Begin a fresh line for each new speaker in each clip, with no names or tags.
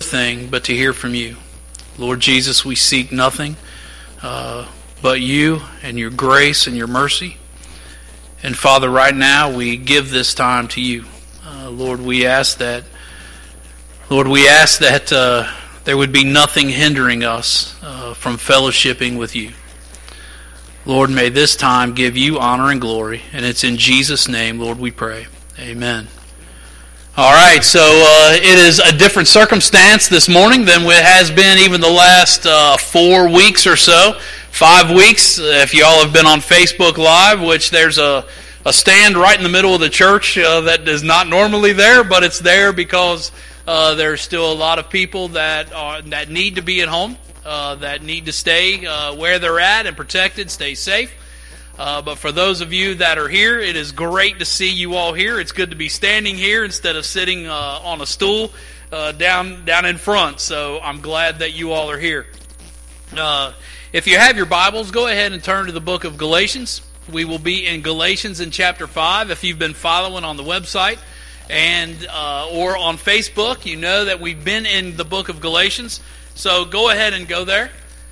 thing but to hear from you. Lord Jesus, we seek nothing but you and your grace and your mercy. And Father, right now we give this time to you. Lord, we ask that there would be nothing hindering us from fellowshipping with you. Lord, may this time give you honor and glory, and it's in Jesus' name, Lord, we pray. Amen. All right, so it is a different circumstance this morning than it has been even the last 4 weeks or so. 5 weeks, if you all have been on Facebook Live, which there's a stand right in the middle of the church that is not normally there, but it's there because there's still a lot of people that need to be at home, that need to stay where they're at and protected, stay safe. But for those of you that are here, it is great to see you all here. It's good to be standing here instead of sitting on a stool down in front. So I'm glad that you all are here. If you have your Bibles, go ahead and turn to the book of Galatians. We will be in Galatians in chapter 5. If you've been following on the website and or on Facebook, you know that we've been in the book of Galatians. So go ahead and go there.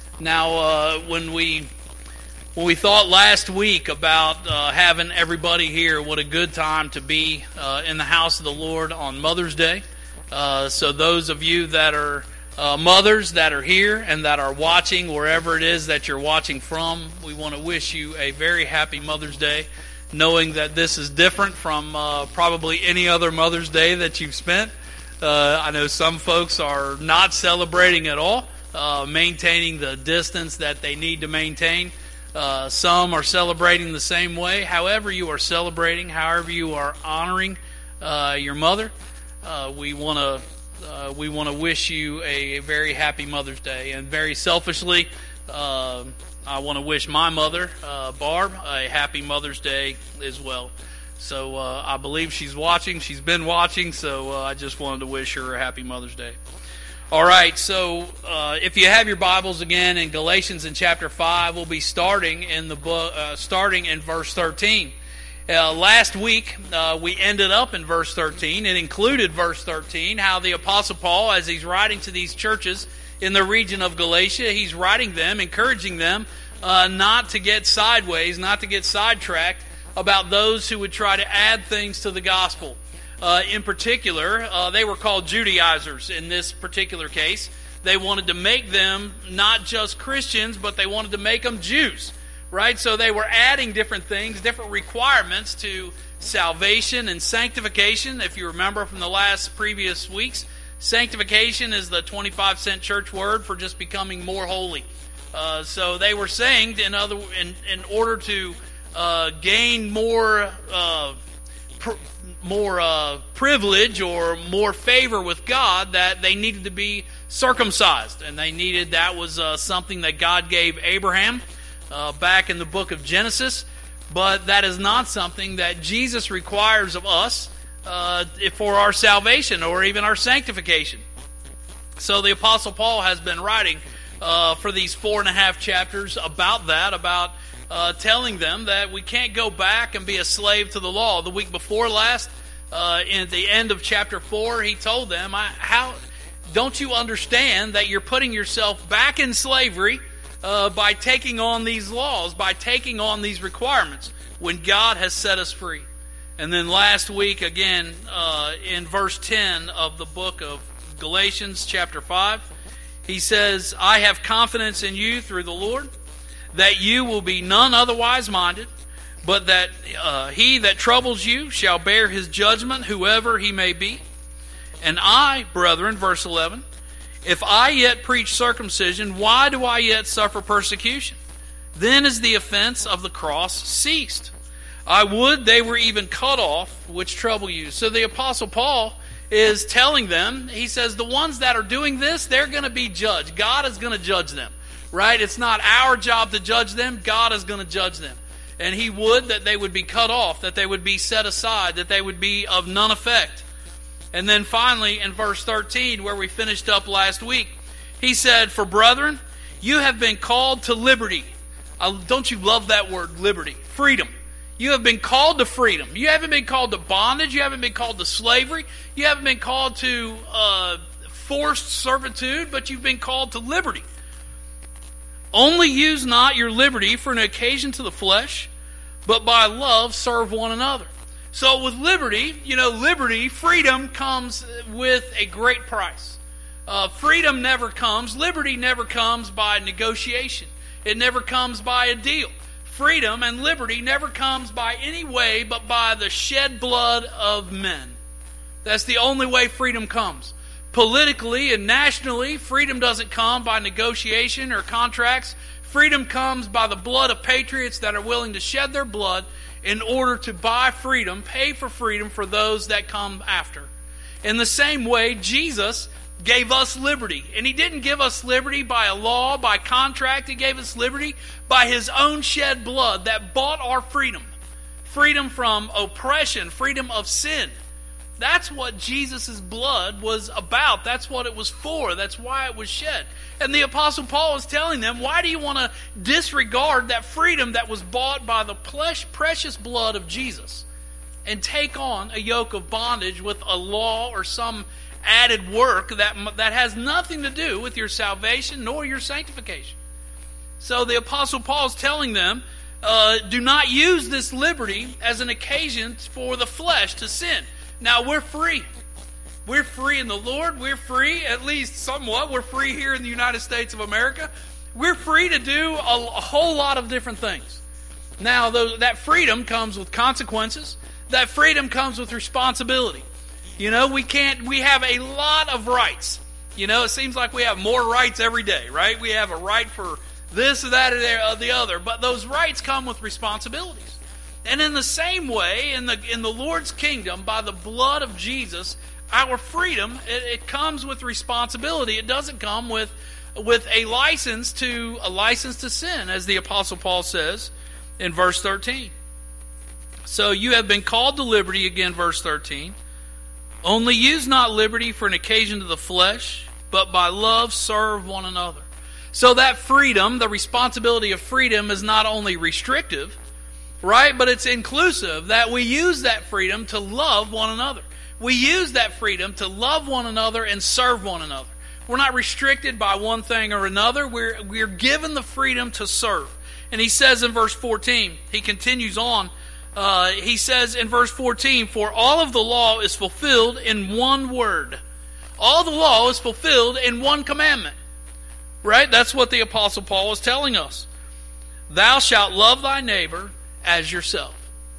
Now, when we thought last week about having everybody here, what a good time to be in the house of the Lord on Mother's Day. So those of you that are mothers that are here and that are watching wherever it is that you're watching from, we want to wish you a very happy Mother's Day, knowing that this is different from probably any other Mother's Day that you've spent. I know some folks are not celebrating at all, maintaining the distance that they need to maintain. Some are celebrating the same way. However you are celebrating, however you are honoring your mother, we want to wish you a very happy Mother's Day. And very selfishly, I want to wish my mother, Barb, a happy Mother's Day as well. So I believe she's watching. She's been watching, so I just wanted to wish her a happy Mother's Day. All right, so if you have your Bibles again in Galatians in chapter 5, we'll be starting in the book, starting in verse 13. Last week, we ended up in verse 13. It included verse 13, how the Apostle Paul, as he's writing to these churches in the region of Galatia, he's writing them, encouraging them not to get sideways, not to get sidetracked about those who would try to add things to the gospel. In particular, they were called Judaizers in this particular case. They wanted to make them not just Christians, but they wanted to make them Jews. Right? So they were adding different things, different requirements to salvation and sanctification. If you remember from the last previous weeks, sanctification is the 25-cent church word for just becoming more holy. So they were saying in order to gain more privilege or more favor with God, that they needed to be circumcised, and that was something that God gave Abraham back in the book of Genesis, but that is not something that Jesus requires of us for our salvation or even our sanctification. So the Apostle Paul has been writing for these 4.5 chapters about that, about telling them that we can't go back and be a slave to the law. The week before last, in the end of chapter 4, he told them, "How don't you understand that you're putting yourself back in slavery by taking on these laws, by taking on these requirements, when God has set us free?" And then last week, again, in verse 10 of the book of Galatians, chapter 5, he says, "I have confidence in you through the Lord, that you will be none otherwise minded, but that he that troubles you shall bear his judgment, whoever he may be. And I, brethren," verse 11, "if I yet preach circumcision, why do I yet suffer persecution? Then is the offense of the cross ceased. I would they were even cut off, which trouble you." So the Apostle Paul is telling them, he says, the ones that are doing this, they're going to be judged. God is going to judge them, right? It's not our job to judge them. God is going to judge them. And he would that they would be cut off, that they would be set aside, that they would be of none effect. And then finally, in verse 13, where we finished up last week, he said, "For brethren, you have been called to liberty." Don't you love that word, liberty? Freedom. You have been called to freedom. You haven't been called to bondage. You haven't been called to slavery. You haven't been called to forced servitude, but you've been called to liberty. Only use not your liberty for an occasion to the flesh, but by love serve one another. So with liberty, freedom comes with a great price. Freedom never comes, liberty never comes by negotiation. It never comes by a deal. Freedom and liberty never comes by any way but by the shed blood of men. That's the only way freedom comes. Politically and nationally, freedom doesn't come by negotiation or contracts. Freedom comes by the blood of patriots that are willing to shed their blood in order to buy freedom, pay for freedom for those that come after. In the same way, Jesus gave us liberty. And He didn't give us liberty by a law, by contract. He gave us liberty by His own shed blood that bought our freedom. Freedom from oppression, freedom of sin. That's what Jesus' blood was about. That's what it was for. That's why it was shed. And the Apostle Paul is telling them, why do you want to disregard that freedom that was bought by the precious blood of Jesus and take on a yoke of bondage with a law or some added work that has nothing to do with your salvation nor your sanctification? So the Apostle Paul is telling them, do not use this liberty as an occasion for the flesh to sin. Now, we're free. We're free in the Lord. We're free, at least somewhat. We're free here in the United States of America. We're free to do a whole lot of different things. Now, that freedom comes with consequences. That freedom comes with responsibility. We have a lot of rights. It seems like we have more rights every day, right? We have a right for this or that or the other. But those rights come with responsibilities. And in the same way, in the Lord's kingdom, by the blood of Jesus, our freedom, it comes with responsibility. It doesn't come with a license to sin, as the Apostle Paul says in verse 13. So you have been called to liberty, again, verse 13. Only use not liberty for an occasion to the flesh, but by love serve one another. So that freedom, the responsibility of freedom, is not only restrictive, right? But it's inclusive, that we use that freedom to love one another. We use that freedom to love one another and serve one another. We're not restricted by one thing or another. We're given the freedom to serve. And he says in verse 14, he continues on, he says in verse 14, for all of the law is fulfilled in one word. All the law is fulfilled in one commandment. Right? That's what the Apostle Paul is telling us. Thou shalt love thy neighbor as yourself.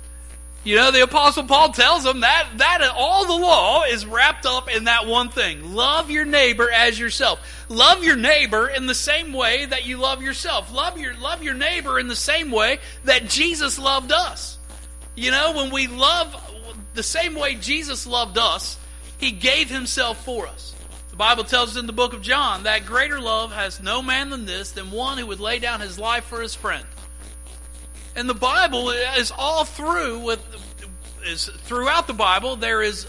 The Apostle Paul tells them that all the law is wrapped up in that one thing. Love your neighbor as yourself. Love your neighbor in the same way that you love yourself. Love your neighbor in the same way that Jesus loved us. When we love the same way Jesus loved us, He gave Himself for us. The Bible tells us in the book of John that greater love has no man than this, than one who would lay down his life for his friend. And the Bible is all throughout the Bible, there is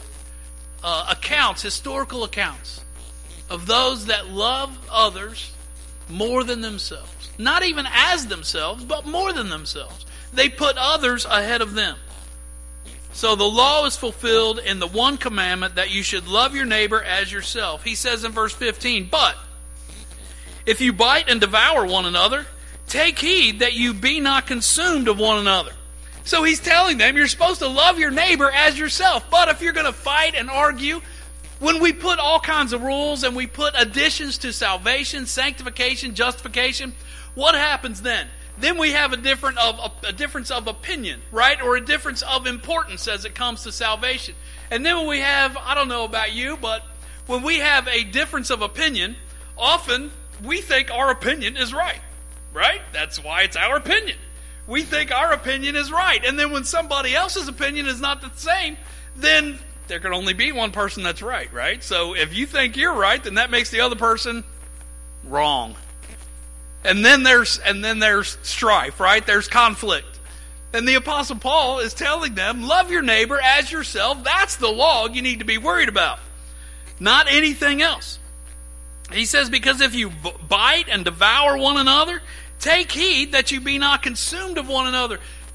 historical accounts of those that love others more than themselves. Not even as themselves, but more than themselves. They put others ahead of them. So the law is fulfilled in the one commandment that you should love your neighbor as yourself. He says in verse 15, but if you bite and devour one another, take heed that you be not consumed of one another. So he's telling them you're supposed to love your neighbor as yourself. But if you're going to fight and argue, when we put all kinds of rules and we put additions to salvation, sanctification, justification, what happens then? Then we have a difference of opinion, right? Or a difference of importance as it comes to salvation. And then when we have, I don't know about you, but when we have a difference of opinion, often we think our opinion is right. Right? That's why it's our opinion. We think our opinion is right. And then when somebody else's opinion is not the same, then there can only be one person that's right, right? So if you think you're right, then that makes the other person wrong. And then there's strife, right? There's conflict. And the Apostle Paul is telling them, love your neighbor as yourself. That's the law you need to be worried about. Not anything else. He says, because if you bite and devour one another, take heed that you be not consumed of one another.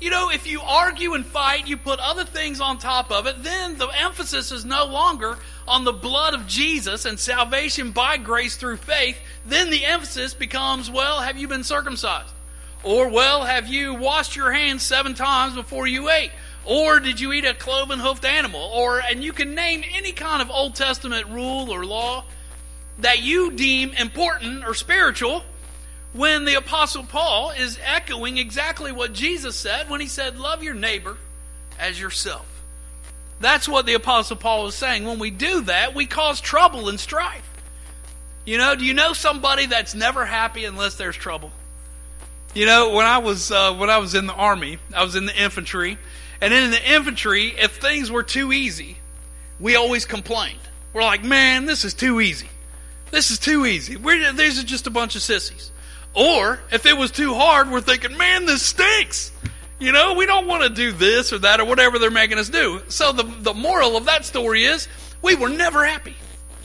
if you argue and fight, you put other things on top of it, then the emphasis is no longer on the blood of Jesus and salvation by grace through faith. Then the emphasis becomes, well, have you been circumcised? Or, well, have you washed your hands 7 times before you ate? Or did you eat a cloven-hoofed animal? And you can name any kind of Old Testament rule or law that you deem important or spiritual, when the Apostle Paul is echoing exactly what Jesus said when he said, love your neighbor as yourself. That's what the Apostle Paul was saying. When we do that, we cause trouble and strife. Do you know somebody that's never happy unless there's trouble? When I was in the Army, I was in the infantry. And in the infantry, if things were too easy, we always complained. We're like, man, this is too easy. This is too easy. These are just a bunch of sissies. Or, if it was too hard, we're thinking, man, this stinks. We don't want to do this or that or whatever they're making us do. So the moral of that story is, we were never happy.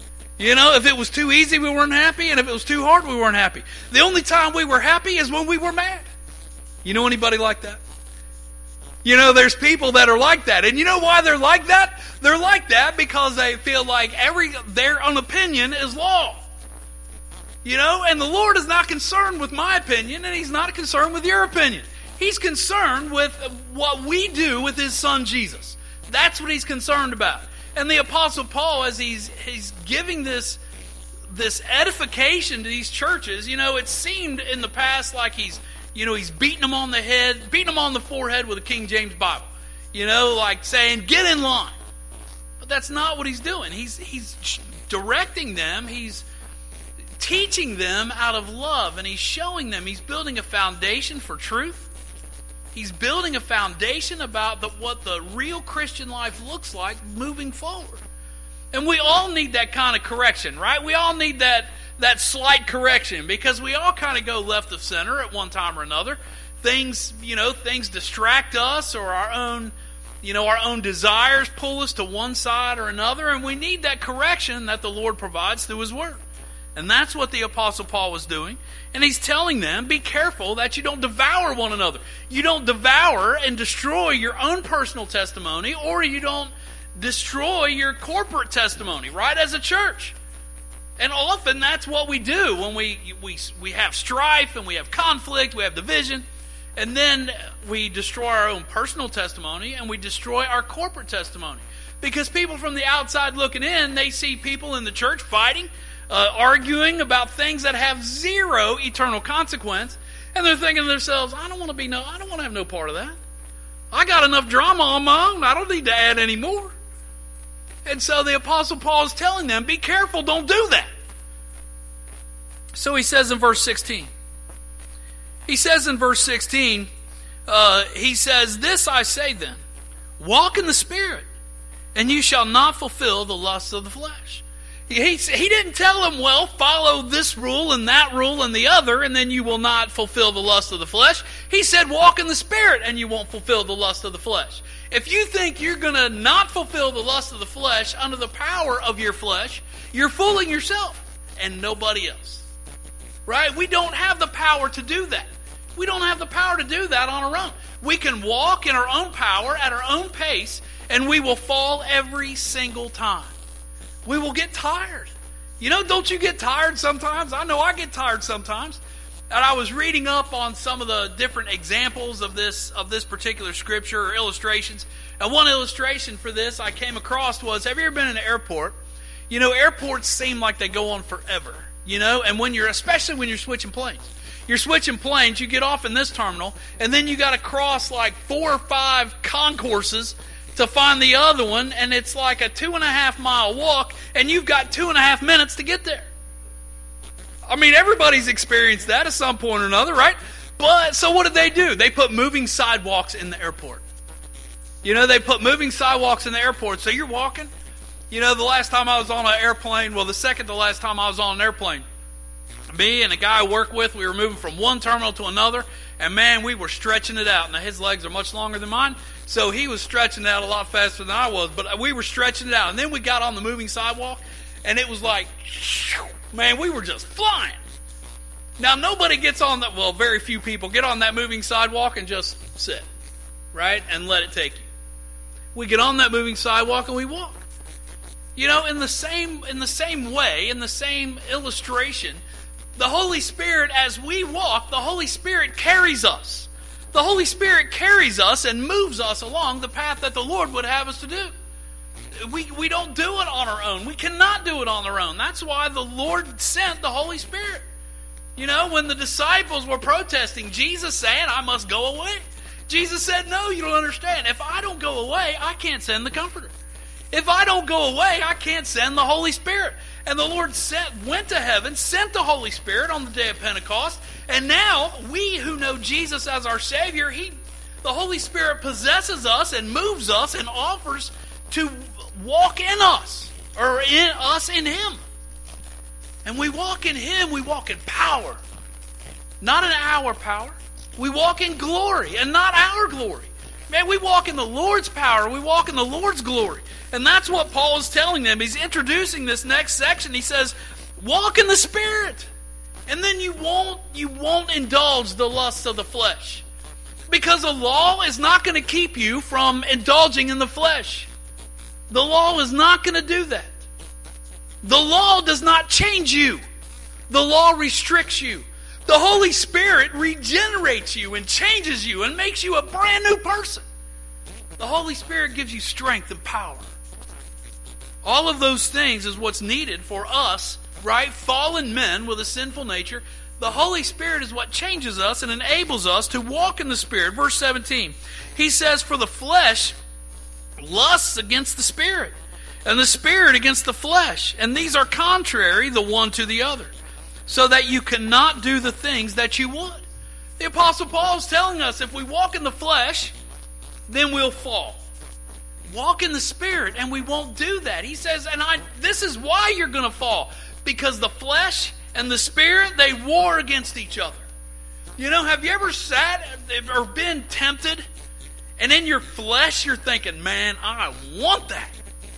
If it was too easy, we weren't happy. And if it was too hard, we weren't happy. The only time we were happy is when we were mad. You know anybody like that? There's people that are like that. And you know why they're like that? They're like that because they feel like their own opinion is law. And the Lord is not concerned with my opinion, and He's not concerned with your opinion. He's concerned with what we do with His Son Jesus. That's what He's concerned about. And the Apostle Paul, as he's giving this edification to these churches, it seemed in the past like he's beating them on the head, beating them on the forehead with a King James Bible. Like saying, get in line. But that's not what he's doing. He's directing them. He's teaching them out of love, and he's showing them he's building a foundation for truth. He's building a foundation about what the real Christian life looks like moving forward. And we all need that kind of correction, right? We all need that slight correction, because we all kind of go left of center at one time or another. Things distract us, or our own desires pull us to one side or another, and we need that correction that the Lord provides through His Word. And that's what the Apostle Paul was doing. And he's telling them, be careful that you don't devour one another. You don't devour and destroy your own personal testimony, or you don't destroy your corporate testimony, right, as a church. And often that's what we do when we have strife and we have conflict, we have division, and then we destroy our own personal testimony and we destroy our corporate testimony. Because people from the outside looking in, they see people in the church fighting, arguing about things that have zero eternal consequence, and they're thinking to themselves, I don't want to have no part of that. I got enough drama on my own. I don't need to add any more. And so the Apostle Paul is telling them, be careful, don't do that. So he says in verse 16. He says, this I say then, walk in the Spirit, and you shall not fulfill the lusts of the flesh. He didn't tell them, well, follow this rule and that rule and the other, and then you will not fulfill the lust of the flesh. He said, walk in the Spirit, and you won't fulfill the lust of the flesh. If you think you're going to not fulfill the lust of the flesh under the power of your flesh, you're fooling yourself and nobody else. Right? We don't have the power to do that. We don't have the power to do that on our own. We can walk in our own power at our own pace, and we will fall every single time. We will get tired. Don't you get tired sometimes? I know I get tired sometimes. And I was reading up on some of the different examples of this particular scripture or illustrations. And one illustration for this I came across was, have you ever been in an airport? Airports seem like they go on forever. And especially when you're switching planes. You're switching planes, you get off in this terminal, and then you got to cross like 4 or 5 concourses to find the other one, and it's like a 2.5 mile walk, and you've got 2.5 minutes to get there. I mean, everybody's experienced that at some point or another, right? But, so what did they do? They put moving sidewalks in the airport. They put moving sidewalks in the airport. So you're walking. The last time I was on an airplane, the second to last time I was on an airplane, me and a guy I work with, we were moving from one terminal to another, and man, we were stretching it out. Now, his legs are much longer than mine, so he was stretching it out a lot faster than I was, but we were stretching it out. And then we got on the moving sidewalk, and it was like, man, we were just flying. Now, nobody gets on that, very few people get on that moving sidewalk and just sit. right? And let it take you. We get on that moving sidewalk and we walk. You know, in the same way, in the same illustration, the Holy Spirit, as we walk, the Holy Spirit carries us. The Holy Spirit carries us and moves us along the path that the Lord would have us to do. We don't do it on our own. We cannot do it on our own. That's why the Lord sent the Holy Spirit. You know, when the disciples were protesting, Jesus saying, I must go away. Jesus said, no, you don't understand. If I don't go away, I can't send the Comforter. If I don't go away, I can't send the Holy Spirit. And the Lord went to heaven, sent the Holy Spirit on the day of Pentecost, and now we who know Jesus as our Savior, the Holy Spirit possesses us and moves us and offers to walk in us, or in us in Him. And we walk in Him, we walk in power. Not in our power. We walk in glory and not our glory. Man, we walk in the Lord's power, we walk in the Lord's glory. And that's what Paul is telling them. He's introducing this next section. He says, walk in the Spirit. And then you won't indulge the lusts of the flesh. Because the law is not going to keep you from indulging in the flesh. The law is not going to do that. The law does not change you. The law restricts you. The Holy Spirit regenerates you and changes you and makes you a brand new person. The Holy Spirit gives you strength and power. All of those things is what's needed for us, right? Fallen men with a sinful nature. The Holy Spirit is what changes us and enables us to walk in the Spirit. Verse 17, he says, for the flesh lusts against the Spirit, and the Spirit against the flesh. And these are contrary the one to the other, so that you cannot do the things that you would. The Apostle Paul is telling us if we walk in the flesh, then we'll fall. Walk in the Spirit and we won't do that. He says, this is why you're going to fall. Because the flesh and the Spirit, they war against each other. You know, have you ever sat or been tempted and in your flesh you're thinking, man, I want that.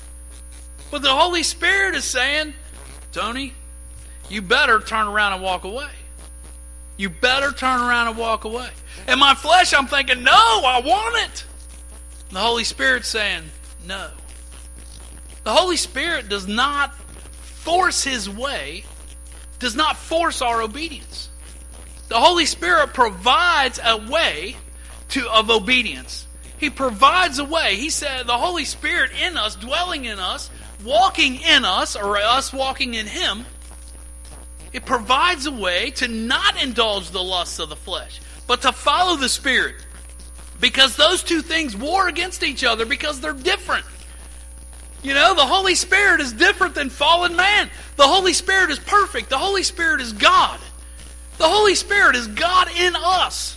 But the Holy Spirit is saying, Tony, you better turn around and walk away. You better turn around and walk away. In my flesh, I'm thinking, no, I want it. And the Holy Spirit's saying, no. The Holy Spirit does not force His way, does not force our obedience. The Holy Spirit provides a way of obedience. He provides a way. He said the Holy Spirit in us, dwelling in us, walking in us, or us walking in Him, it provides a way to not indulge the lusts of the flesh, but to follow the Spirit. Because those two things war against each other because they're different. You know, the Holy Spirit is different than fallen man. The Holy Spirit is perfect. The Holy Spirit is God. The Holy Spirit is God in us.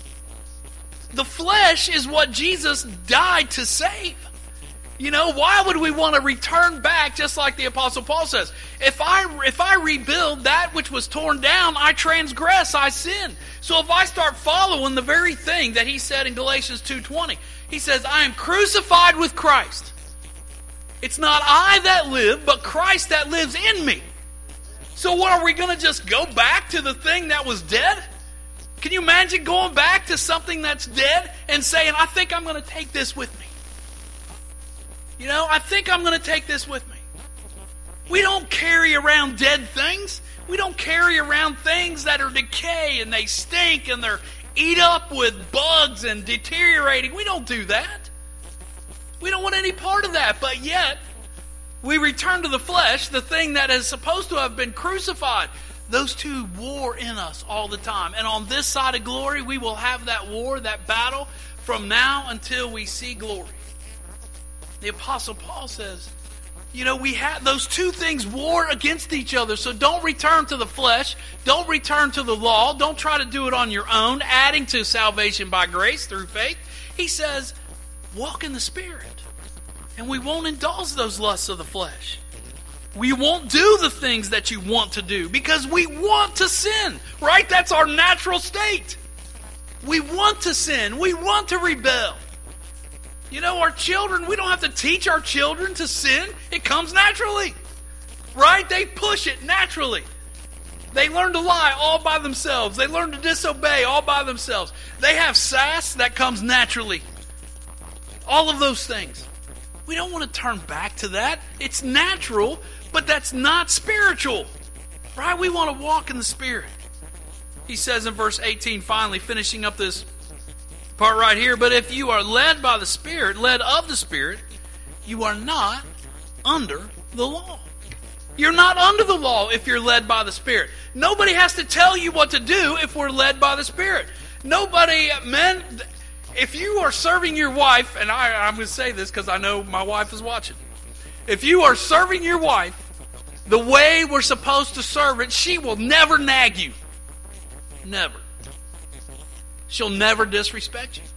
The flesh is what Jesus died to save. You know, why would we want to return back, just like the Apostle Paul says? If I rebuild that which was torn down, I transgress, I sin. So if I start following the very thing that he said in Galatians 2:20, he says, I am crucified with Christ. It's not I that live, but Christ that lives in me. So what, are we going to just go back to the thing that was dead? Can you imagine going back to something that's dead and saying, I think I'm going to take this with me? You know, I think I'm going to take this with me. We don't carry around dead things. We don't carry around things that are decay and they stink and they're eat up with bugs and deteriorating. We don't do that. We don't want any part of that. But yet, we return to the flesh, the thing that is supposed to have been crucified. Those two war in us all the time. And on this side of glory, we will have that war, that battle, from now until we see glory. The Apostle Paul says, you know, we have those two things war against each other. So don't return to the flesh. Don't return to the law. Don't try to do it on your own, adding to salvation by grace through faith. He says, walk in the Spirit. And we won't indulge those lusts of the flesh. We won't do the things that you want to do because we want to sin, right? That's our natural state. We want to sin. We want to rebel. You know, our children, we don't have to teach our children to sin. It comes naturally, right? They push it naturally. They learn to lie all by themselves. They learn to disobey all by themselves. They have sass that comes naturally. All of those things. We don't want to turn back to that. It's natural, but that's not spiritual. Right? We want to walk in the Spirit. He says in verse 18, finally, finishing up this part right here, but if you are led by the Spirit, led of the Spirit, you are not under the law. You're not under the law if you're led by the Spirit. Nobody has to tell you what to do if we're led by the Spirit. Nobody, men, if you are serving your wife, and I'm going to say this because I know my wife is watching. If you are serving your wife the way we're supposed to serve it, she will never nag you. Never. She'll never disrespect you.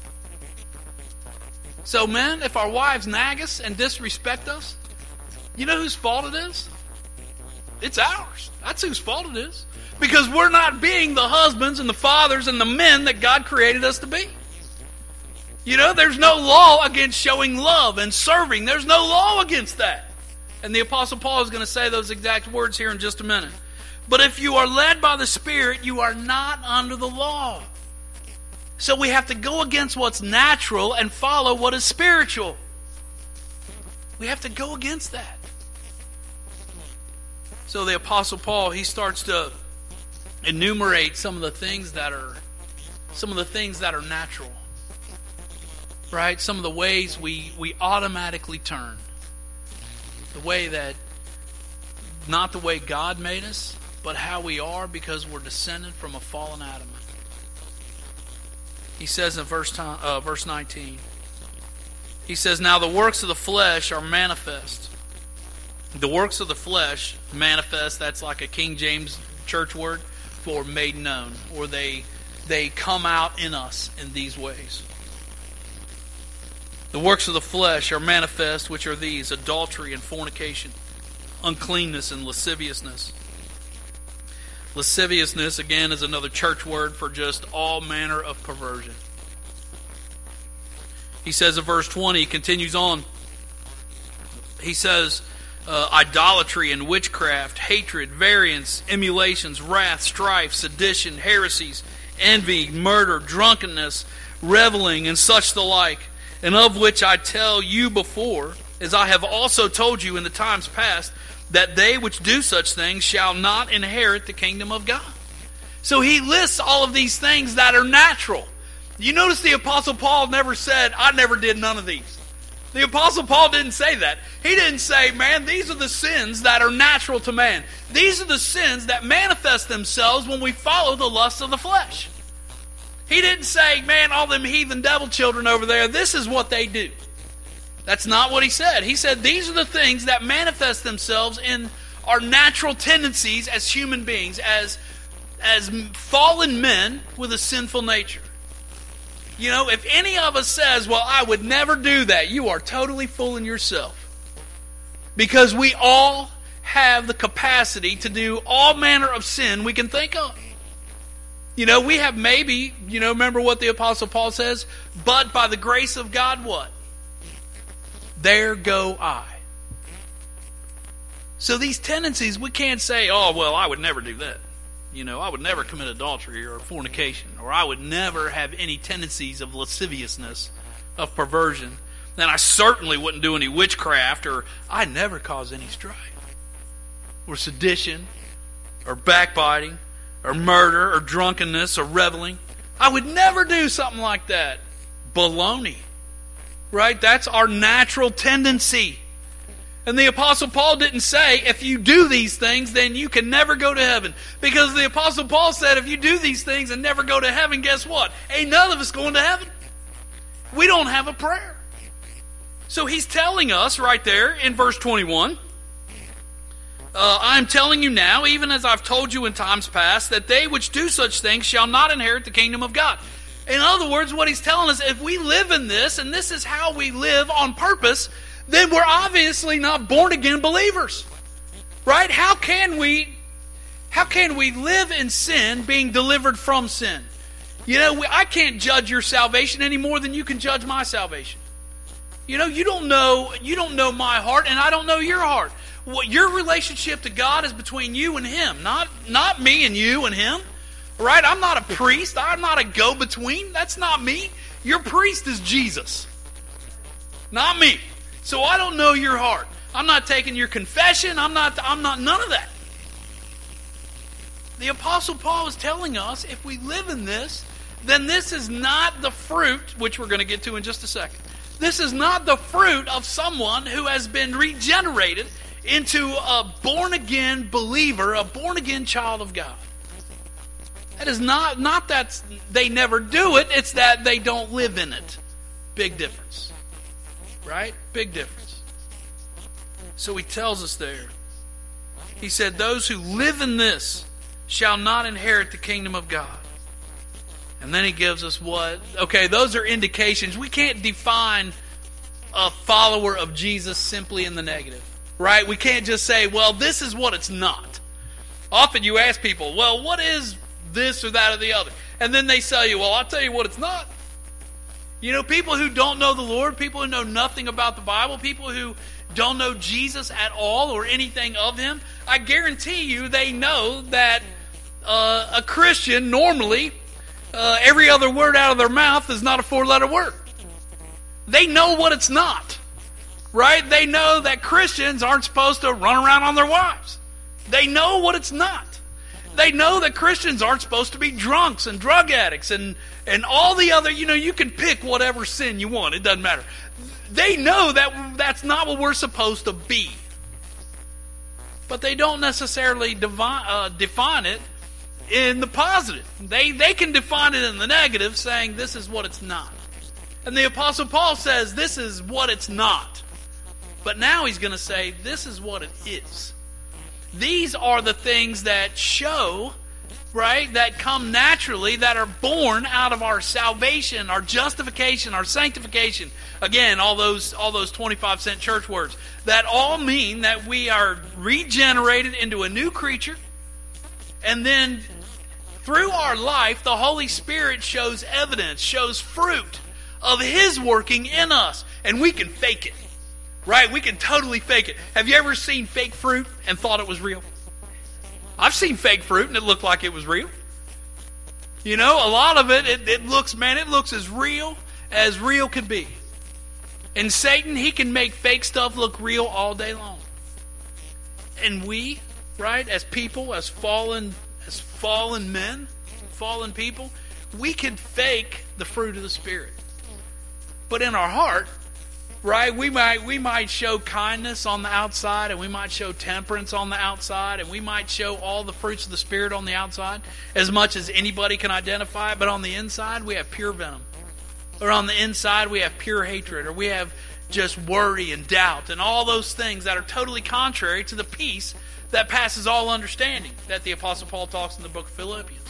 So men, if our wives nag us and disrespect us, you know whose fault it is? It's ours. That's whose fault it is. Because we're not being the husbands and the fathers and the men that God created us to be. You know, there's no law against showing love and serving. There's no law against that. And the Apostle Paul is going to say those exact words here in just a minute. But if you are led by the Spirit, you are not under the law. So we have to go against what's natural and follow what is spiritual. We have to go against that. So the Apostle Paul, he starts to enumerate some of the things that are natural. Right? Some of the ways we automatically turn. The way that, not the way God made us, but how we are because we're descended from a fallen Adam. He says in verse 19, he says, now the works of the flesh are manifest. The works of the flesh, manifest, that's like a King James church word for made known, or they come out in us in these ways. The works of the flesh are manifest, which are these: adultery and fornication, uncleanness and lasciviousness. Lasciviousness, again, is another church word for just all manner of perversion. He says in verse 20, he continues on. He says, idolatry and witchcraft, hatred, variance, emulations, wrath, strife, sedition, heresies, envy, murder, drunkenness, reveling, and such the like, and of which I tell you before, as I have also told you in the times past, that they which do such things shall not inherit the kingdom of God. So he lists all of these things that are natural. You notice the Apostle Paul never said, I never did none of these. The Apostle Paul didn't say that. He didn't say, man, these are the sins that are natural to man. These are the sins that manifest themselves when we follow the lusts of the flesh. He didn't say, man, all them heathen devil children over there, this is what they do. That's not what he said. He said these are the things that manifest themselves in our natural tendencies as human beings, as fallen men with a sinful nature. You know, if any of us says, well, I would never do that, you are totally fooling yourself. Because we all have the capacity to do all manner of sin we can think of. You know, we have maybe, remember what the Apostle Paul says? But by the grace of God, what? There go I. So these tendencies, we can't say, oh, well, I would never do that. I would never commit adultery or fornication, or I would never have any tendencies of lasciviousness, of perversion. Then I certainly wouldn't do any witchcraft, or I'd never cause any strife, or sedition, or backbiting, or murder, or drunkenness, or reveling. I would never do something like that. Baloney. Right? That's our natural tendency. And the Apostle Paul didn't say, if you do these things, then you can never go to heaven. Because the Apostle Paul said, if you do these things and never go to heaven, guess what? Ain't none of us going to heaven. We don't have a prayer. So he's telling us right there in verse 21, I'm telling you now, even as I've told you in times past, that they which do such things shall not inherit the kingdom of God. In other words, what he's telling us, if we live in this, and this is how we live on purpose, then we're obviously not born-again believers. Right? How can we live in sin being delivered from sin? I can't judge your salvation any more than you can judge my salvation. You don't know my heart, and I don't know your heart. Your relationship to God is between you and Him, not me and you and Him. Right? I'm not a priest. I'm not a go-between. That's not me. Your priest is Jesus. not me. So I don't know your heart. I'm not taking your confession. I'm not none of that. The Apostle Paul is telling us if we live in this, then this is not the fruit, which we're going to get to in just a second. This is not the fruit of someone who has been regenerated into a born-again believer, a born-again child of God. That is not that they never do it, it's that they don't live in it. Big difference. Right? Big difference. So he tells us there. He said, those who live in this shall not inherit the kingdom of God. And then he gives us what? Okay, those are indications. We can't define a follower of Jesus simply in the negative. Right? We can't just say, well, this is what it's not. Often you ask people, well, what is this or that or the other? And then they tell you, well, I'll tell you what it's not. You know, people who don't know the Lord, people who know nothing about the Bible, people who don't know Jesus at all or anything of Him, I guarantee you they know that a Christian, normally, every other word out of their mouth is not a 4-letter word. They know what it's not. Right? They know that Christians aren't supposed to run around on their wives. They know what it's not. They know that Christians aren't supposed to be drunks and drug addicts and all the other, you can pick whatever sin you want. It doesn't matter. They know that that's not what we're supposed to be. But they don't necessarily define it in the positive. They can define it in the negative, saying this is what it's not. And the Apostle Paul says this is what it's not. But now he's going to say this is what it is. These are the things that show, right, that come naturally, that are born out of our salvation, our justification, our sanctification. Again, all those 25-cent church words. That all mean that we are regenerated into a new creature. And then through our life, the Holy Spirit shows evidence, shows fruit of His working in us. And we can fake it. Right? We can totally fake it. Have you ever seen fake fruit and thought it was real? I've seen fake fruit and it looked like it was real. You know, a lot of it looks as real could be. And Satan, he can make fake stuff look real all day long. And we, right, as people, as fallen men, fallen people, we can fake the fruit of the Spirit. But in our heart, right, we might show kindness on the outside, and we might show temperance on the outside, and we might show all the fruits of the Spirit on the outside, as much as anybody can identify. But on the inside, we have pure venom. Or on the inside, we have pure hatred, or we have just worry and doubt, and all those things that are totally contrary to the peace that passes all understanding that the Apostle Paul talks in the book of Philippians.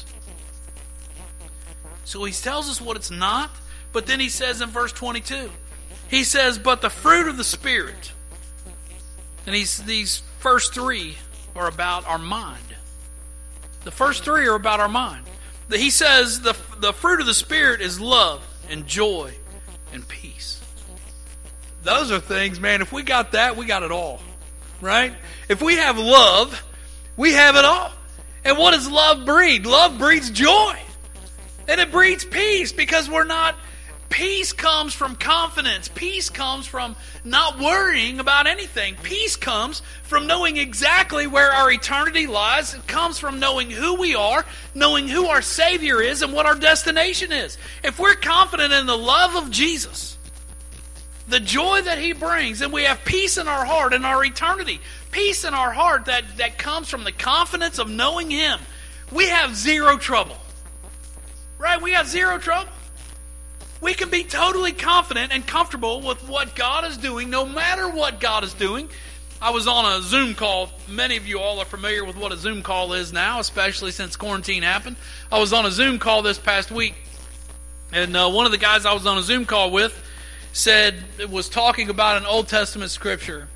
So he tells us what it's not, but then he says in verse 22, he says, but the fruit of the Spirit. And these first three are about our mind. The first three are about our mind. He says the fruit of the Spirit is love and joy and peace. Those are things, man, if we got that, we got it all. Right? If we have love, we have it all. And what does love breed? Love breeds joy. And it breeds peace because peace comes from confidence. Peace comes from not worrying about anything. Peace comes from knowing exactly where our eternity lies. It comes from knowing who we are, knowing who our Savior is, and what our destination is. If we're confident in the love of Jesus, the joy that He brings, and we have peace in our heart and our eternity, peace in our heart that comes from the confidence of knowing Him, we have zero trouble. Right? We have zero trouble. We can be totally confident and comfortable with what God is doing, no matter what God is doing. I was on a Zoom call. Many of you all are familiar with what a Zoom call is now, especially since quarantine happened. I was on a Zoom call this past week, and one of the guys I was on a Zoom call with was talking about an Old Testament scripture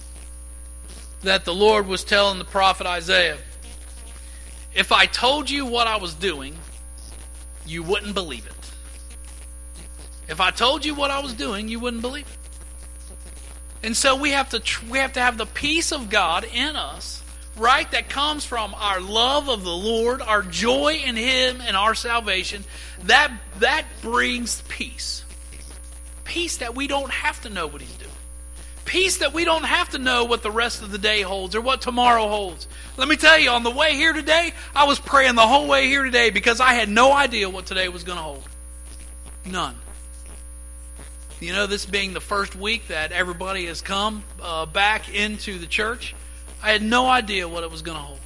that the Lord was telling the prophet Isaiah. If I told you what I was doing, you wouldn't believe it. If I told you what I was doing, you wouldn't believe it. And so we have to have the peace of God in us, right? That comes from our love of the Lord, our joy in Him and our salvation. That brings peace. Peace that we don't have to know what He's doing. Peace that we don't have to know what the rest of the day holds or what tomorrow holds. Let me tell you, on the way here today, I was praying the whole way here today because I had no idea what today was going to hold. None. You know, this being the first week that everybody has come back into the church, I had no idea what it was going to hold.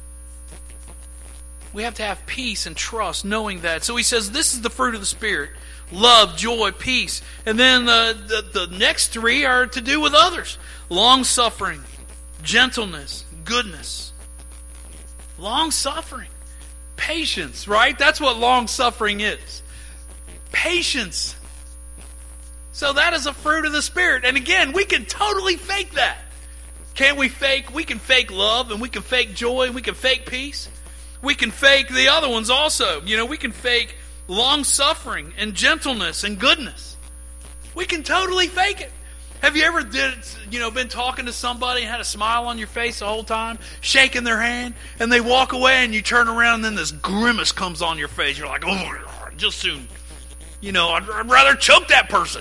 We have to have peace and trust knowing that. So he says this is the fruit of the Spirit. Love, joy, peace. And then the next three are to do with others. Long-suffering, gentleness, goodness. Long-suffering. Patience, right? That's what long-suffering is. Patience. So that is a fruit of the Spirit. And again, we can totally fake that. Can't we fake? We can fake love, and we can fake joy, and we can fake peace. We can fake the other ones also. You know, we can fake long-suffering and gentleness and goodness. We can totally fake it. Have you ever been talking to somebody and had a smile on your face the whole time, shaking their hand, and they walk away and you turn around and then this grimace comes on your face. You're like, oh, just soon. You know, I'd rather choke that person.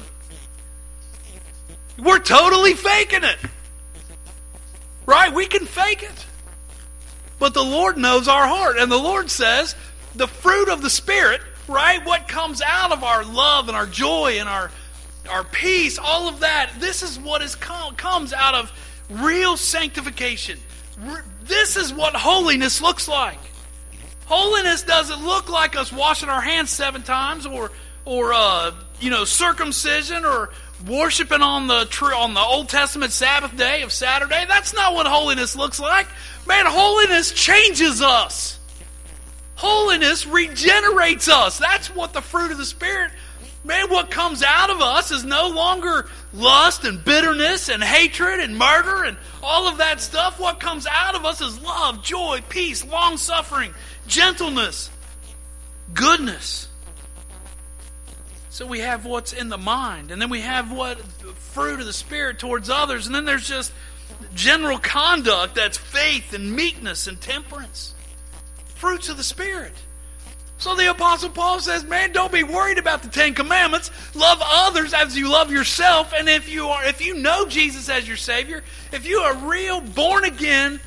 We're totally faking it. Right? We can fake it. But the Lord knows our heart. And the Lord says the fruit of the Spirit, right? What comes out of our love and our joy and our peace, all of that, this is what comes out of real sanctification. This is what holiness looks like. Holiness doesn't look like us washing our hands 7 times or circumcision or worshiping on the Old Testament Sabbath day of Saturday. That's not what holiness looks like. Man, holiness changes us. Holiness regenerates us. That's what the fruit of the Spirit, man, what comes out of us is no longer lust and bitterness and hatred and murder and all of that stuff. What comes out of us is love, joy, peace, long-suffering, gentleness, goodness. So we have what's in the mind, and then we have what fruit of the Spirit towards others, and then there's just general conduct that's faith and meekness and temperance. Fruits of the Spirit. So the Apostle Paul says, man, don't be worried about the 10 Commandments. Love others as you love yourself. And if you know Jesus as your Savior, if you are a real born-again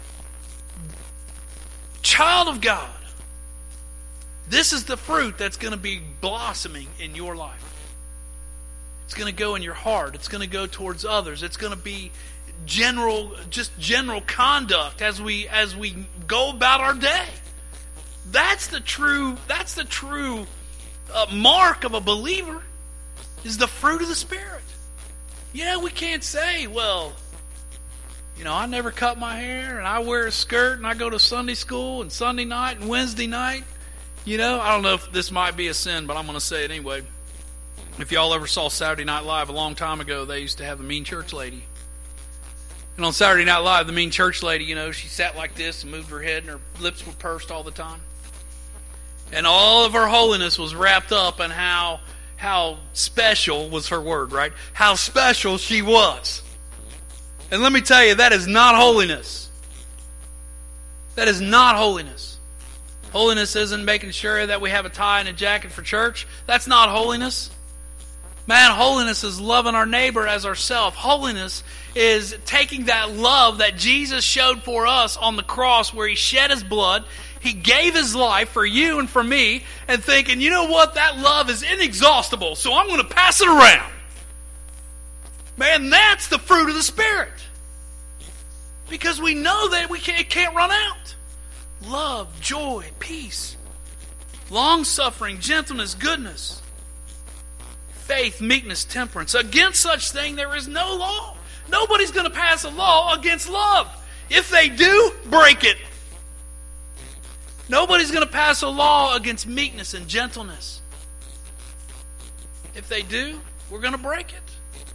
child of God, this is the fruit that's going to be blossoming in your life. It's going to go in your heart. It's going to go towards others. It's going to be general conduct as we go about our day. That's the true mark of a believer, is the fruit of the Spirit. Yeah, we can't say, well, I never cut my hair and I wear a skirt and I go to Sunday school and Sunday night and Wednesday night. I don't know if this might be a sin, but I'm going to say it anyway. If y'all ever saw Saturday Night Live a long time ago, they used to have the mean church lady. And on Saturday Night Live, the mean church lady, she sat like this and moved her head and her lips were pursed all the time. And all of her holiness was wrapped up in how special was her word, right? How special she was. And let me tell you, that is not holiness. That is not holiness. Holiness isn't making sure that we have a tie and a jacket for church. That's not holiness. Man, holiness is loving our neighbor as ourselves. Holiness is taking that love that Jesus showed for us on the cross where He shed His blood, He gave His life for you and for me, and thinking, you know what, that love is inexhaustible, so I'm going to pass it around. Man, that's the fruit of the Spirit. Because we know that it can't run out. Love, joy, peace, long-suffering, gentleness, goodness, faith, meekness, temperance. Against such thing there is no law. Nobody's going to pass a law against love. If they do, break it. Nobody's going to pass a law against meekness and gentleness. If they do, we're going to break it.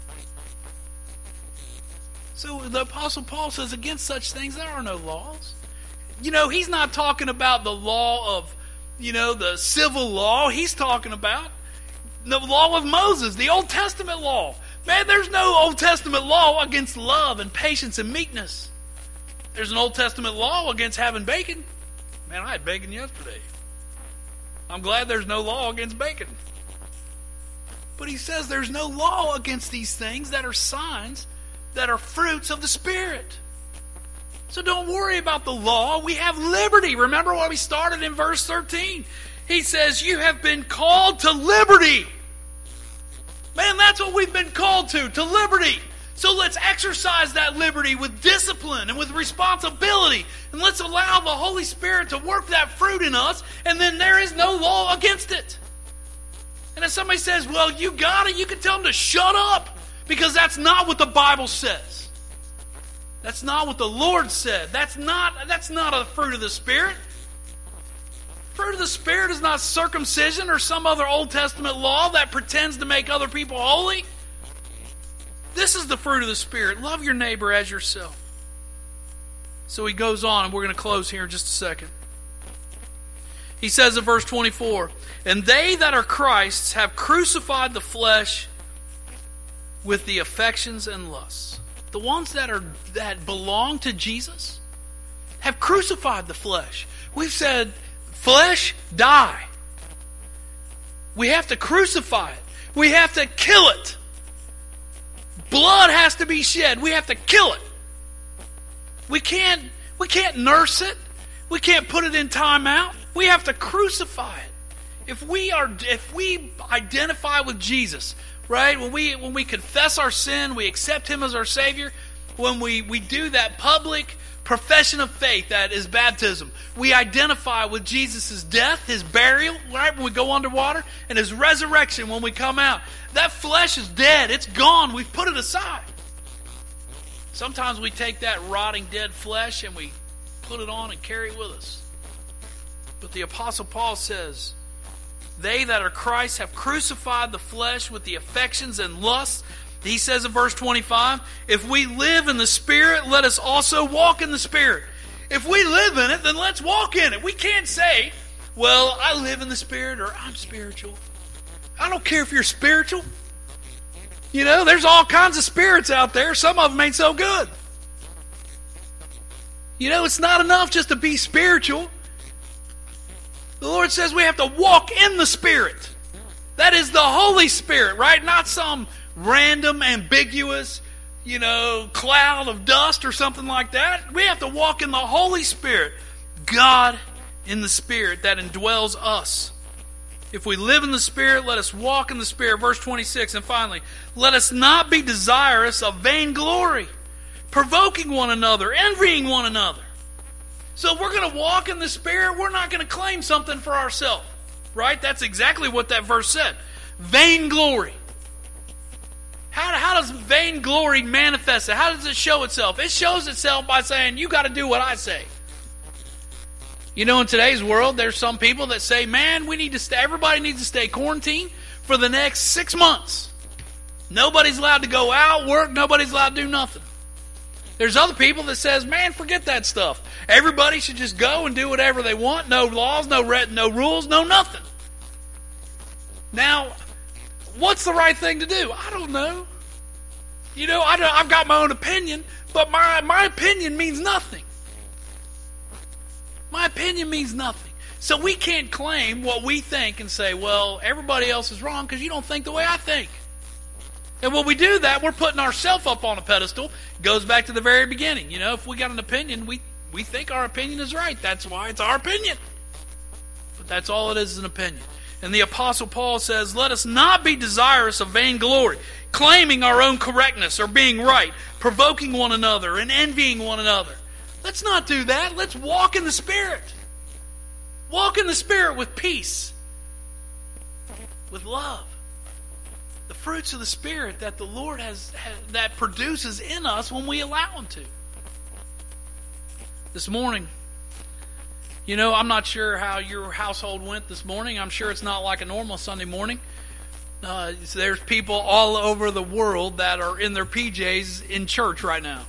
So the Apostle Paul says, against such things there are no laws. He's not talking about the law of, the civil law. He's talking about the law of Moses, the Old Testament law. Man, there's no Old Testament law against love and patience and meekness. There's an Old Testament law against having bacon. Man, I had bacon yesterday. I'm glad there's no law against bacon. But he says there's no law against these things that are signs, that are fruits of the Spirit. So don't worry about the law. We have liberty. Remember what we started in verse 13. He says, you have been called to liberty. Man, that's what we've been called to liberty. So let's exercise that liberty with discipline and with responsibility. And let's allow the Holy Spirit to work that fruit in us, and then there is no law against it. And if somebody says, well, you got it, you can tell them to shut up, because that's not what the Bible says. That's not what the Lord said. That's not a fruit of the Spirit. Fruit of the Spirit is not circumcision or some other Old Testament law that pretends to make other people holy. This is the fruit of the Spirit. Love your neighbor as yourself. So he goes on, and we're going to close here in just a second. He says in verse 24, and they that are Christ's have crucified the flesh with the affections and lusts. The ones that belong to Jesus have crucified the flesh. We've said, flesh, die. We have to crucify it. We have to kill it. Blood has to be shed. We have to kill it. We can't nurse it. We can't put it in timeout. We have to crucify it. If we identify with Jesus, right? When we confess our sin, we accept Him as our Savior. When we do that public profession of faith, that is baptism, we identify with Jesus' death, His burial, right, when we go underwater, and His resurrection when we come out. That flesh is dead. It's gone. We've put it aside. Sometimes we take that rotting dead flesh and we put it on and carry it with us. But the Apostle Paul says, they that are Christ have crucified the flesh with the affections and lusts. He says in verse 25, if we live in the Spirit, let us also walk in the Spirit. If we live in it, then let's walk in it. We can't say, well, I live in the Spirit, or I'm spiritual. I don't care if you're spiritual. You know, there's all kinds of spirits out there. Some of them ain't so good. You know, it's not enough just to be spiritual. The Lord says we have to walk in the Spirit. That is the Holy Spirit, right? Not some random, ambiguous, cloud of dust or something like that. We have to walk in the Holy Spirit. God in the Spirit that indwells us. If we live in the Spirit, let us walk in the Spirit. Verse 26, and finally, let us not be desirous of vainglory, provoking one another, envying one another. So if we're going to walk in the Spirit, we're not going to claim something for ourselves. Right? That's exactly what that verse said. Vainglory. How does vainglory manifest it? How does it show itself? It shows itself by saying, you got to do what I say. In today's world, there's some people that say, man, everybody needs to stay quarantined for the next 6 months. Nobody's allowed to go out, work, nobody's allowed to do nothing. There's other people that says, man, forget that stuff. Everybody should just go and do whatever they want. No laws, no rules, no nothing. Now, what's the right thing to do? I don't know. I've got my own opinion, but my opinion means nothing. My opinion means nothing. So we can't claim what we think and say, well, everybody else is wrong because you don't think the way I think. And when we do that, we're putting ourselves up on a pedestal. It goes back to the very beginning. If we got an opinion, we think our opinion is right. That's why it's our opinion. But that's all it is an opinion. And the Apostle Paul says, let us not be desirous of vainglory, claiming our own correctness or being right, provoking one another and envying one another. Let's not do that. Let's walk in the Spirit. Walk in the Spirit with peace, with love. The fruits of the Spirit that the Lord that produces in us when we allow Him to. This morning, I'm not sure how your household went this morning. I'm sure it's not like a normal Sunday morning. There's people all over the world that are in their PJs in church right now.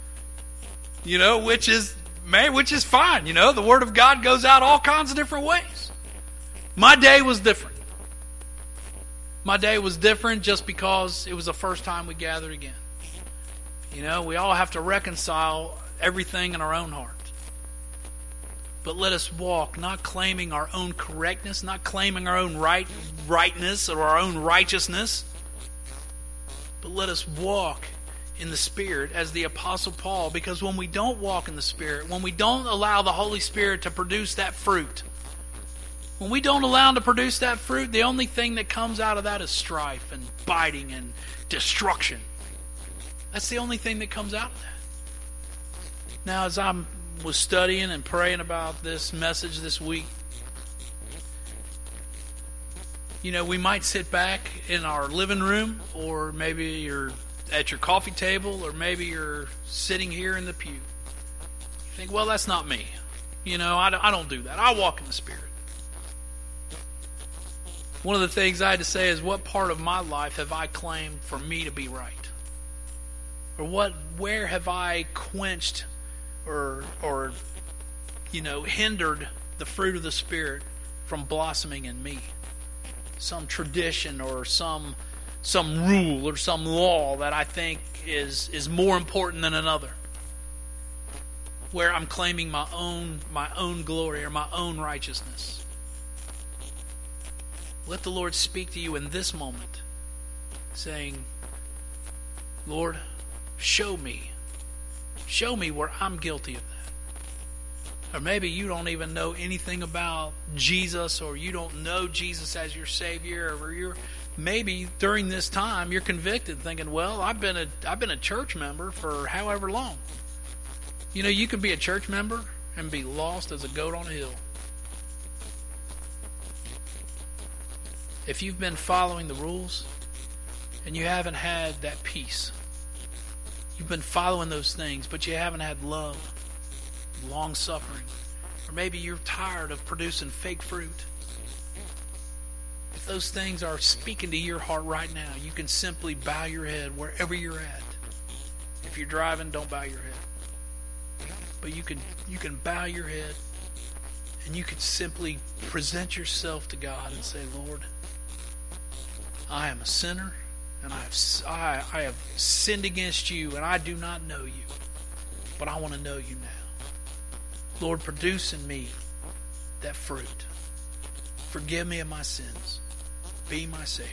Which is fine. The Word of God goes out all kinds of different ways. My day was different. My day was different just because it was the first time we gathered again. We all have to reconcile everything in our own heart. But let us walk, not claiming our own correctness, not claiming our own rightness or our own righteousness, but let us walk in the Spirit as the Apostle Paul, because when we don't walk in the Spirit, when we don't allow the Holy Spirit to produce that fruit, when we don't allow Him to produce that fruit, the only thing that comes out of that is strife and biting and destruction. That's the only thing that comes out of that. Now, as I was studying and praying about this message this week, we might sit back in our living room, or maybe you're at your coffee table, or maybe you're sitting here in the pew. You think, well, that's not me. I don't do that. I walk in the Spirit. One of the things I had to say is, what part of my life have I claimed for me to be right? Or where have I quenched or hindered the fruit of the Spirit from blossoming in me? Some tradition or some rule or some law that I think is more important than another, where I'm claiming my own glory or my own righteousness. Let the Lord speak to you in this moment, saying, Lord, show me where I'm guilty of that. Or maybe you don't even know anything about Jesus, or you don't know Jesus as your Savior, or maybe during this time you're convicted, thinking, well, I've been a church member for however long. You could be a church member and be lost as a goat on a hill. If you've been following the rules and you haven't had that peace, you've been following those things, but you haven't had love, long suffering, or maybe you're tired of producing fake fruit. If those things are speaking to your heart right now, you can simply bow your head wherever you're at. If you're driving, don't bow your head. But you can bow your head, and you can simply present yourself to God and say, Lord, I am a sinner, and I have sinned against you, and I do not know you, but I want to know you now. Lord, produce in me that fruit. Forgive me of my sins. Be my Savior.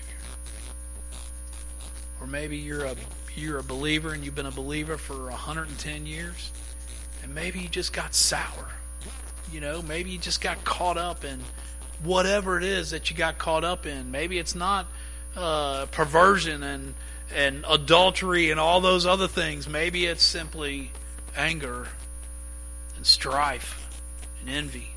Or maybe you're a believer, and you've been a believer for 110 years, and maybe you just got sour. Maybe you just got caught up in whatever it is that you got caught up in. Maybe it's not perversion and adultery and all those other things. Maybe it's simply anger and strife and envy.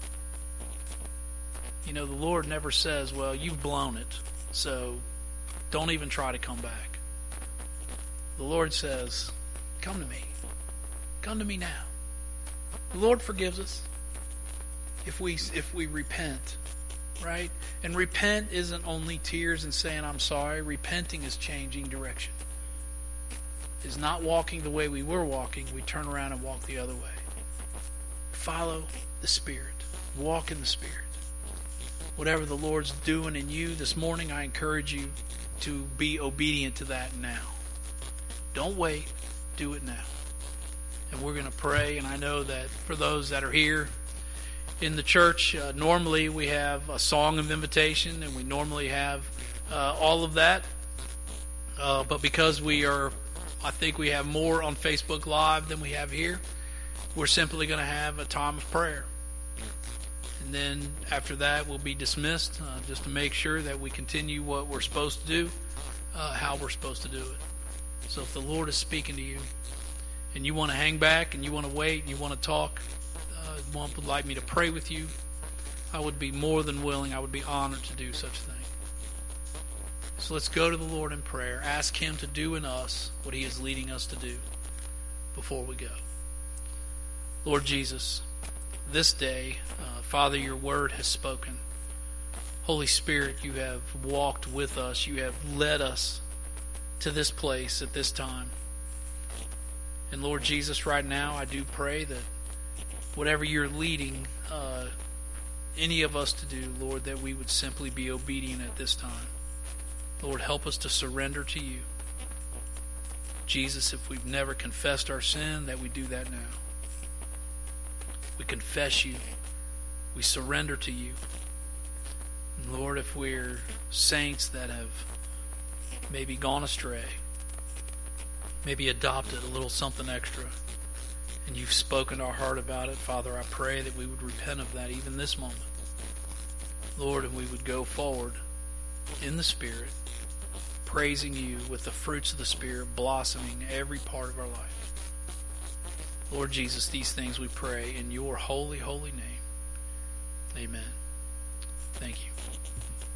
The Lord never says, well, you've blown it, so don't even try to come back. The Lord says, come to me. Come to me now. The Lord forgives us if we repent. Right? And repent isn't only tears and saying I'm sorry. Repenting is changing direction. Is not walking the way we were walking. We turn around and walk the other way. Follow the Spirit. Walk in the Spirit. Whatever the Lord's doing in you this morning, I encourage you to be obedient to that now. Don't wait. Do it now. And we're going to pray. And I know that for those that are here in the church, normally we have a song of invitation, and we normally have all of that. But because I think we have more on Facebook Live than we have here, we're simply going to have a time of prayer. And then after that, we'll be dismissed, just to make sure that we continue what we're supposed to do, how we're supposed to do it. So if the Lord is speaking to you, and you want to hang back, and you want to wait, and you want to talk, would like me to pray with you, I would be more than willing. I would be honored to do such a thing. So let's go to the Lord in prayer. Ask Him to do in us what He is leading us to do before we go. Lord Jesus, this day, Father, your word has spoken. Holy Spirit, you have walked with us. You have led us to this place at this time. And Lord Jesus, right now, I do pray that whatever you're leading any of us to do, Lord, that we would simply be obedient at this time. Lord, help us to surrender to you. Jesus, if we've never confessed our sin, that we do that now. We confess you. We surrender to you. And Lord, if we're saints that have maybe gone astray, maybe adopted a little something extra, and you've spoken to our heart about it, Father, I pray that we would repent of that even this moment. Lord, and we would go forward in the Spirit, praising you with the fruits of the Spirit blossoming every part of our life. Lord Jesus, these things we pray in your holy, holy name. Amen. Thank you.